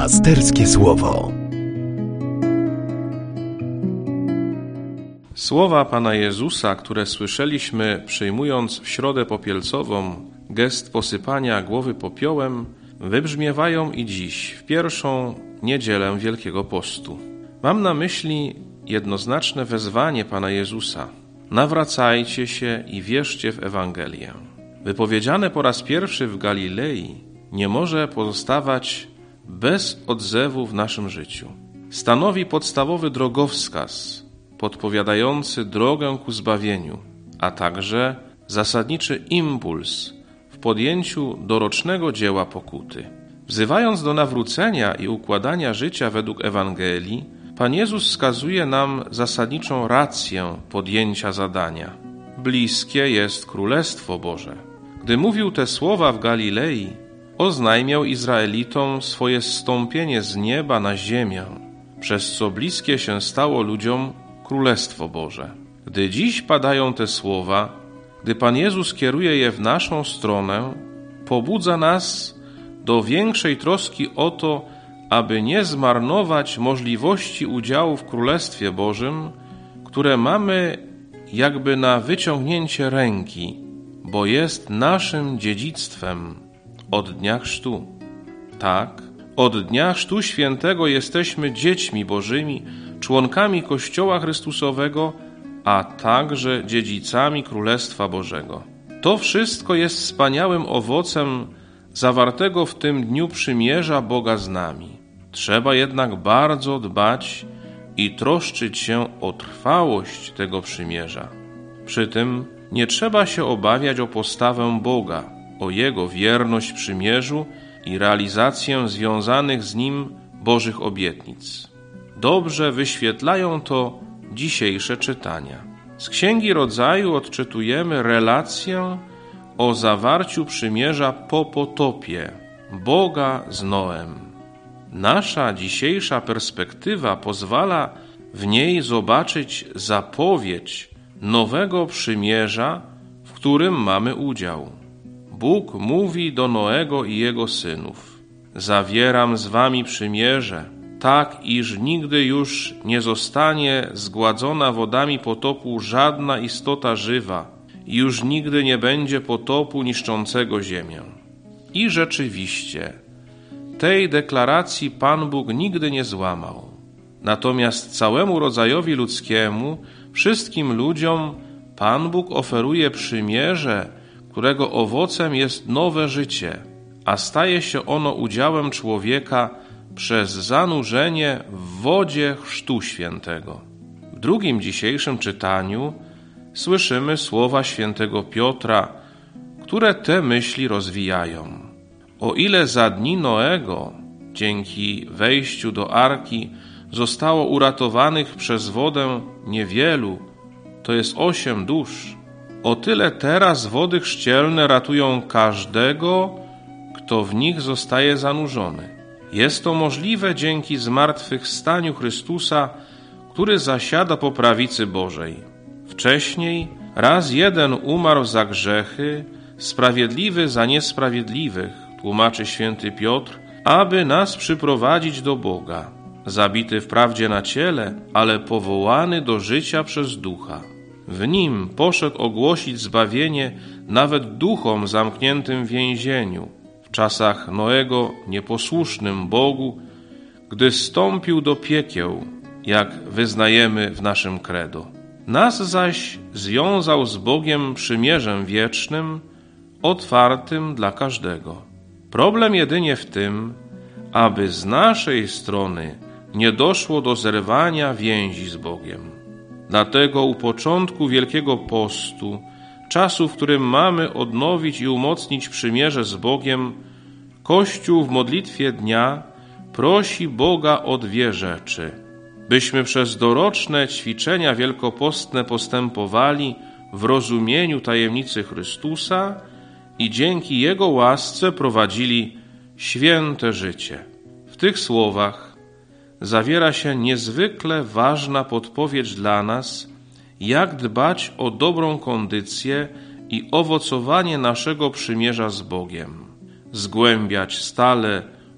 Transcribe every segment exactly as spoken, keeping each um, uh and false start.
Pasterskie Słowo. Słowa Pana Jezusa, które słyszeliśmy przyjmując w Środę Popielcową gest posypania głowy popiołem, wybrzmiewają i dziś, w pierwszą niedzielę Wielkiego Postu. Mam na myśli jednoznaczne wezwanie Pana Jezusa: nawracajcie się i wierzcie w Ewangelię. Wypowiedziane po raz pierwszy w Galilei nie może pozostawać bez odzewu w naszym życiu. Stanowi podstawowy drogowskaz podpowiadający drogę ku zbawieniu, a także zasadniczy impuls w podjęciu dorocznego dzieła pokuty. Wzywając do nawrócenia i układania życia według Ewangelii, Pan Jezus wskazuje nam zasadniczą rację podjęcia zadania. Bliskie jest Królestwo Boże. Gdy mówił te słowa w Galilei, oznajmiał Izraelitom swoje zstąpienie z nieba na ziemię, przez co bliskie się stało ludziom Królestwo Boże. Gdy dziś padają te słowa, gdy Pan Jezus kieruje je w naszą stronę, pobudza nas do większej troski o to, aby nie zmarnować możliwości udziału w Królestwie Bożym, które mamy jakby na wyciągnięcie ręki, bo jest naszym dziedzictwem od dnia chrztu. Tak, od dnia chrztu świętego jesteśmy dziećmi Bożymi, członkami Kościoła Chrystusowego, a także dziedzicami Królestwa Bożego. To wszystko jest wspaniałym owocem zawartego w tym dniu przymierza Boga z nami. Trzeba jednak bardzo dbać i troszczyć się o trwałość tego przymierza. Przy tym nie trzeba się obawiać o postawę Boga, o Jego wierność przymierzu i realizację związanych z Nim Bożych obietnic. Dobrze wyświetlają to dzisiejsze czytania. Z Księgi Rodzaju odczytujemy relację o zawarciu przymierza po potopie Boga z Noem. Nasza dzisiejsza perspektywa pozwala w niej zobaczyć zapowiedź nowego przymierza, w którym mamy udział. Bóg mówi do Noego i jego synów: zawieram z wami przymierze, tak iż nigdy już nie zostanie zgładzona wodami potopu żadna istota żywa i już nigdy nie będzie potopu niszczącego ziemię. I rzeczywiście, tej deklaracji Pan Bóg nigdy nie złamał. Natomiast całemu rodzajowi ludzkiemu, wszystkim ludziom, Pan Bóg oferuje przymierze, którego owocem jest nowe życie, a staje się ono udziałem człowieka przez zanurzenie w wodzie Chrztu Świętego. W drugim dzisiejszym czytaniu słyszymy słowa świętego Piotra, które te myśli rozwijają. O ile za dni Noego, dzięki wejściu do arki, zostało uratowanych przez wodę niewielu, to jest osiem dusz, o tyle teraz wody chrzcielne ratują każdego, kto w nich zostaje zanurzony. Jest to możliwe dzięki zmartwychwstaniu Chrystusa, który zasiada po prawicy Bożej. Wcześniej raz jeden umarł za grzechy, sprawiedliwy za niesprawiedliwych, tłumaczy święty Piotr, aby nas przyprowadzić do Boga. Zabity wprawdzie na ciele, ale powołany do życia przez Ducha. W nim poszedł ogłosić zbawienie nawet duchom zamkniętym w więzieniu, w czasach Noego nieposłusznym Bogu, gdy zstąpił do piekieł, jak wyznajemy w naszym credo. Nas zaś związał z Bogiem przymierzem wiecznym, otwartym dla każdego. Problem jedynie w tym, aby z naszej strony nie doszło do zerwania więzi z Bogiem. Dlatego u początku Wielkiego Postu, czasu, w którym mamy odnowić i umocnić przymierze z Bogiem, Kościół w modlitwie dnia prosi Boga o dwie rzeczy: byśmy przez doroczne ćwiczenia wielkopostne postępowali w rozumieniu tajemnicy Chrystusa i dzięki Jego łasce prowadzili święte życie. W tych słowach zawiera się niezwykle ważna podpowiedź dla nas, jak dbać o dobrą kondycję i owocowanie naszego przymierza z Bogiem. Zgłębiać stale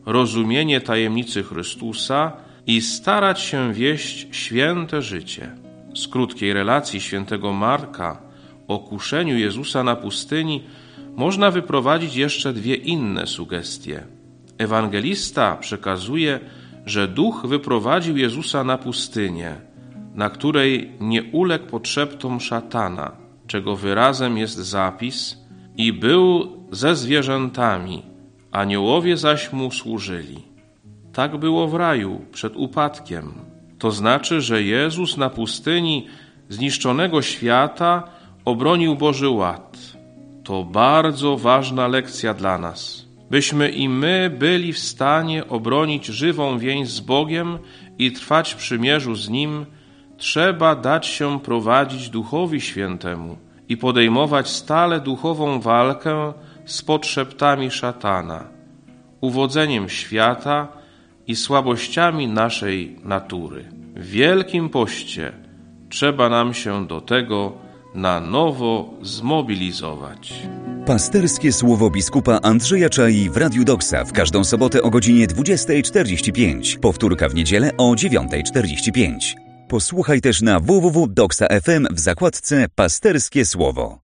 rozumienie tajemnicy Chrystusa i starać się wieść święte życie. Z krótkiej relacji świętego Marka o kuszeniu Jezusa na pustyni można wyprowadzić jeszcze dwie inne sugestie. Ewangelista przekazuje, że Duch wyprowadził Jezusa na pustynię, na której nie uległ podszeptom szatana, czego wyrazem jest zapis: i był ze zwierzętami, aniołowie zaś mu służyli. Tak było w raju przed upadkiem. To znaczy, że Jezus na pustyni zniszczonego świata obronił Boży ład. To bardzo ważna lekcja dla nas, byśmy i my byli w stanie obronić żywą więź z Bogiem i trwać w przymierzu z Nim. Trzeba dać się prowadzić Duchowi Świętemu i podejmować stale duchową walkę z podszeptami szatana, uwodzeniem świata i słabościami naszej natury. W Wielkim Poście trzeba nam się do tego na nowo zmobilizować. Pasterskie słowo biskupa Andrzeja Czai w Radiu Doksa w każdą sobotę o godzinie dwudziestej czterdzieści pięć. Powtórka w niedzielę o dziewiątej czterdzieści pięć. Posłuchaj też na w w w kropka doksa kropka f m w zakładce Pasterskie Słowo.